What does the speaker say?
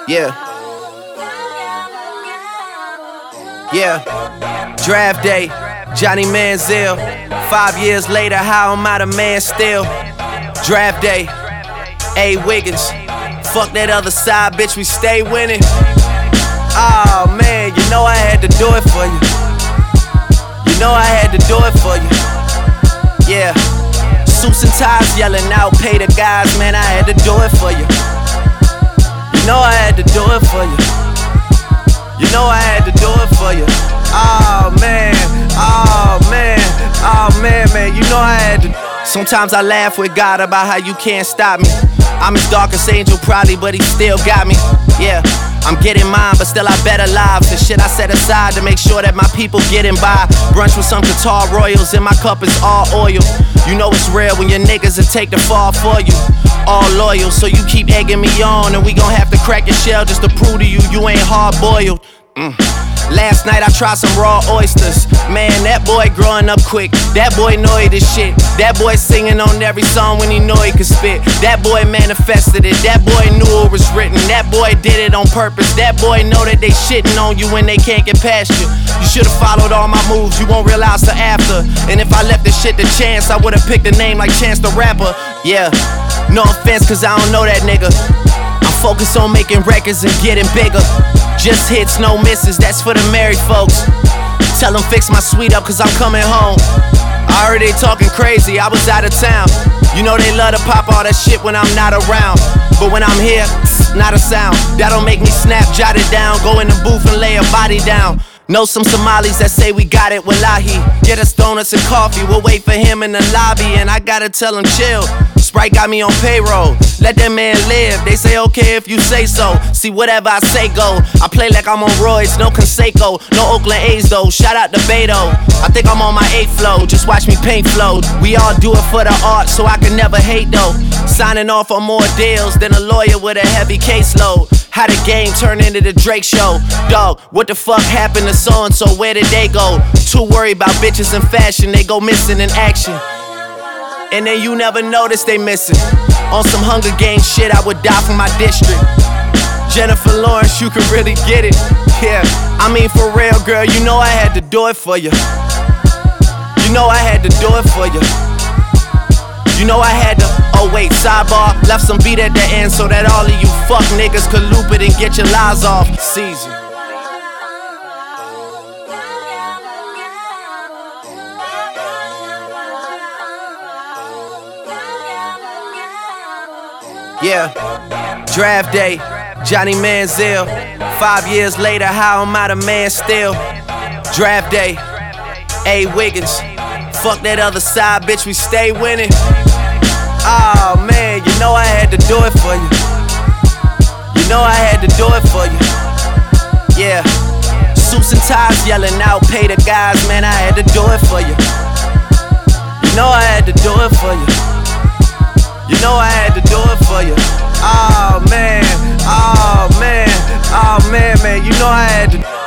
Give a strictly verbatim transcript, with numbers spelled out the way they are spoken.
Yeah. Yeah. Draft day, Johnny Manziel. Five years later, how am I the man still? Draft day, A. Wiggins. Fuck that other side, bitch, we stay winning. Oh man, you know I had to do it for you. You know I had to do it for you. Yeah. Suits and ties yelling out, pay the guys, man, I had to do it for you. You know I had to do it for you. You know I had to do it for you. Oh man, oh man, oh man, man, you know I had to. Sometimes I laugh with God about how you can't stop me. I'm his darkest angel probably, but he still got me. Yeah, I'm getting mine, but still I better lives. The shit I set aside to make sure that my people getting by. Brunch with some Qatar Royals and my cup is all oil. You know it's real when your niggas will take the fall for you. All loyal, so you keep egging me on, and we gon' have to crack your shell just to prove to you you ain't hard-boiled. Mm. Last night I tried some raw oysters. Man, that boy growing up quick. That boy know he the shit. That boy singing on every song when he know he could spit. That boy manifested it. That boy knew it was written. That boy did it on purpose. That boy know that they shitting on you when they can't get past you. You should've followed all my moves, you won't realize till after. And if I left this shit to chance, I would've picked a name like Chance the Rapper. Yeah, no offense cause I don't know that nigga. I'm focused on making records and getting bigger. Just hits, no misses, that's for the married folks. Tell them fix my suite up cause I'm coming home. I heard they talking crazy, I was out of town. You know they love to pop all that shit when I'm not around. But when I'm here, not a sound. That'll make me snap, jot it down. Go in the booth and lay a body down. Know some Somalis that say we got it, wallahi. Get us donuts and coffee, we'll wait for him in the lobby. And I gotta tell him chill, Sprite got me on payroll. Let that man live, they say okay if you say so. See whatever I say go, I play like I'm on roids, no Conseco. No Oakland A's though, shout out to Beto. I think I'm on my eighth flow, just watch me paint flow. We all do it for the art, so I can never hate though. Signing off on more deals than a lawyer with a heavy caseload. How the game turned into the Drake show. Dog, what the fuck happened to so-and-so, where did they go? Too worried about bitches in fashion, they go missing in action. And then you never notice they missing. On some Hunger Games shit, I would die for my district. Jennifer Lawrence, you can really get it. Yeah, I mean for real, girl, you know I had to do it for you. You know I had to do it for you. You know I had to, oh wait, sidebar, left some beat at the end so that all of you fuck niggas could loop it and get your lies off. Season. Yeah, draft day, Johnny Manziel. Five years later, how am I the man still? Draft day, A. Wiggins. Fuck that other side, bitch, we stay winning. Oh man, you know I had to do it for you. You know I had to do it for you. Yeah, suits and ties yelling out, pay the guys, man, I had to do it for you. You know I had to do it for you. You know I had to do it for you. Oh man, oh man, oh man, man, you know I had to.